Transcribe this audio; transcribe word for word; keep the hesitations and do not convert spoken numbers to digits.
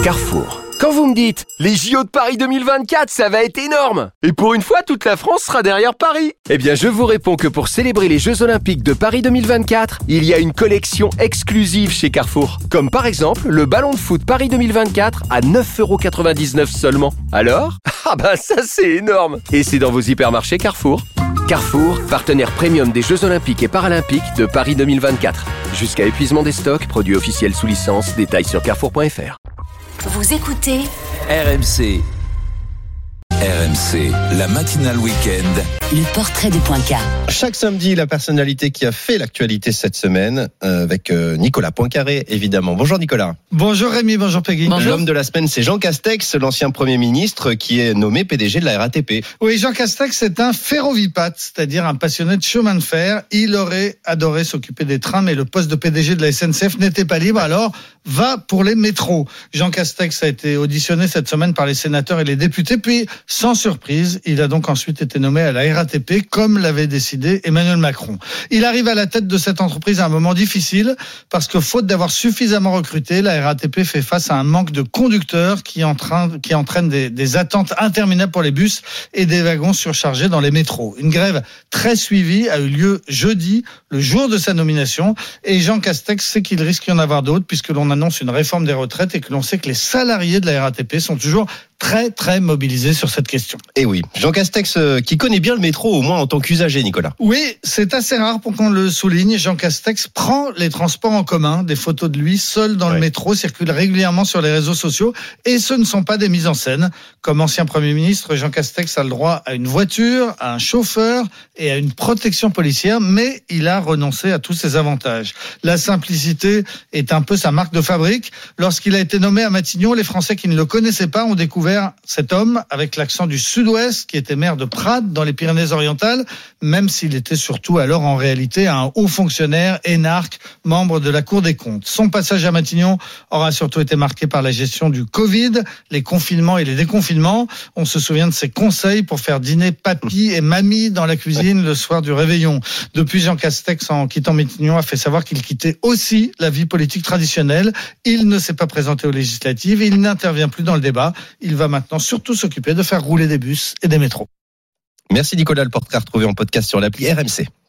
Carrefour. Quand vous me dites « Les J O de Paris deux mille vingt-quatre, ça va être énorme !» Et pour une fois, toute la France sera derrière Paris. Eh bien, je vous réponds que pour célébrer les Jeux Olympiques de Paris deux mille vingt-quatre, il y a une collection exclusive chez Carrefour. Comme par exemple, le ballon de foot Paris deux mille vingt-quatre à neuf euros quatre-vingt-dix-neuf seulement. Alors ? Ah bah ça c'est énorme ! Et c'est dans vos hypermarchés Carrefour. Carrefour, partenaire premium des Jeux Olympiques et Paralympiques de Paris deux mille vingt-quatre. Jusqu'à épuisement des stocks, produits officiels sous licence, détails sur carrefour point f r. Vous écoutez R M C. R M C, la matinale week-end. Le portrait de Poincaré. Chaque samedi, la personnalité qui a fait l'actualité cette semaine, euh, avec euh, Nicolas Poincaré, évidemment. Bonjour Nicolas. Bonjour Rémi, bonjour Peggy. Bonjour. L'homme de la semaine, c'est Jean Castex, l'ancien Premier ministre qui est nommé P D G de la R A T P. Oui, Jean Castex, c'est un ferrovipate, c'est-à-dire un passionné de chemin de fer. Il aurait adoré s'occuper des trains, mais le poste de P D G de la S N C F n'était pas libre, alors va pour les métros. Jean Castex a été auditionné cette semaine par les sénateurs et les députés, puis sans surprise, il a donc ensuite été nommé à la R A T P, comme l'avait décidé Emmanuel Macron. Il arrive à la tête de cette entreprise à un moment difficile, parce que faute d'avoir suffisamment recruté, la R A T P fait face à un manque de conducteurs qui, entraîne, qui entraîne des, des attentes interminables pour les bus et des wagons surchargés dans les métros. Une grève très suivie a eu lieu jeudi, le jour de sa nomination, et Jean Castex sait qu'il risque d'y en avoir d'autres, puisque l'on annonce une réforme des retraites et que l'on sait que les salariés de la R A T P sont toujours très très mobilisés sur cette question. Et oui, Jean Castex euh, qui connaît bien le métro, au moins en tant qu'usager, Nicolas. Oui, c'est assez rare pour qu'on le souligne. Jean Castex prend les transports en commun. Des photos de lui seul dans ouais. le métro circulent régulièrement sur les réseaux sociaux, et ce ne sont pas des mises en scène. Comme ancien Premier ministre, Jean Castex a le droit à une voiture, à un chauffeur et à une protection policière, mais il a renoncé à tous ces avantages. La simplicité est un peu sa marque de fabrique. Lorsqu'il a été nommé à Matignon, les Français qui ne le connaissaient pas ont découvert cet homme avec l'accent du sud-ouest qui était maire de Prades dans les Pyrénées-Orientales, même s'il était surtout alors en réalité un haut fonctionnaire, énarque, membre de la Cour des comptes. Son passage à Matignon aura surtout été marqué par la gestion du Covid, les confinements et les déconfinements. On se souvient de ses conseils pour faire dîner papy et mamie dans la cuisine le soir du réveillon. Depuis, Jean Castex, en quittant Matignon, a fait savoir qu'il quittait aussi la vie politique traditionnelle. Il ne s'est pas présenté aux législatives, il n'intervient plus dans le débat. Il va maintenant surtout s'occuper de faire rouler des bus et des métros. Merci Nicolas, le portrait retrouvé en podcast sur l'appli R M C.